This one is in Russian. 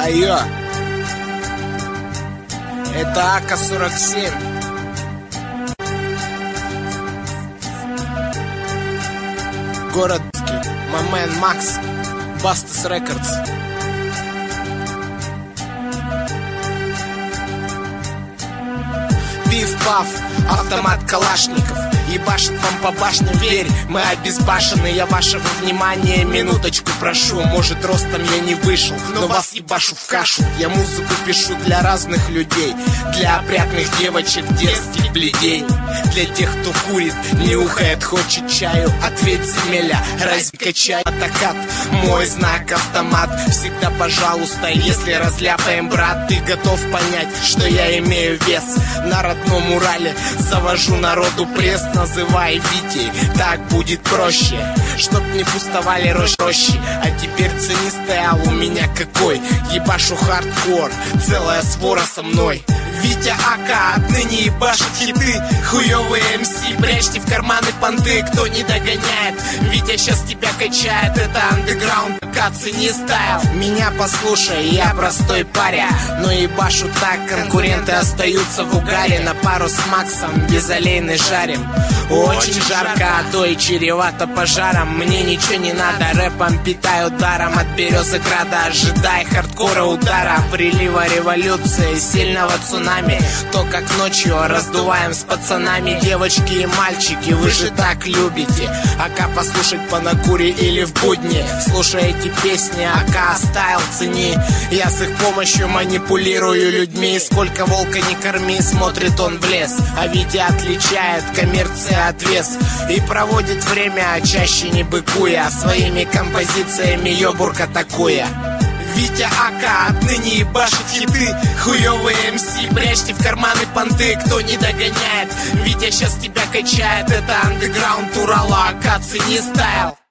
Айо, это АК-47. Город Мамен Макс, Бастас Рекордс. Пиф-паф, автомат Калашников. Ебашит вам по башне, верь, мы обезбашены. Я вашего внимания минуточку прошу. Может, ростом я не вышел, но вас ебашу в кашу. Я музыку пишу для разных людей, для опрятных девочек, детских бледей, для тех, кто курит, нюхает, хочет чаю. Ответь, земля, разве качай? Атакат, мой знак автомат. Всегда пожалуйста, если разляпаем, брат, ты готов понять, что я имею вес. На родном Урале завожу народу пресс. Называй Витей, так будет проще, чтоб не пустовали рощи. А теперь цени стоял у меня какой. Ебашу хардкор, целая свора со мной. Витя АК отныне ебашит хиты. Хуёвые МС, прячьте в карманы понты. Кто не догоняет, Витя сейчас тебя качает. Это андеграунд, АК, цени стайл. Меня послушай, я простой паря, но ебашу так, конкуренты остаются в угаре. На пару с Максом безалейный жарим. Очень жарко, а то и чревато пожаром. Мне ничего не надо, рэпом питаю даром. От Березограда ожидай хардкора удара, прилива революции, сильного цунами. То как ночью раздуваем с пацанами. Девочки и мальчики, вы же так любите АК послушать по накуре или в будни. Слушаете песни АК стайл, цени. Я с их помощью манипулирую людьми. Сколько волка не корми, смотрит он в лес. А Витя отличает коммерция от вес и проводит время, чаще не быкуя, своими композициями ёбурк атакуя. Витя АК отныне ебашит хиты. Хуёвые МС, прячьте в карманы понты. Кто не догоняет, Витя сейчас тебя качает. Это андеграунд Урала, АК, цени стайл.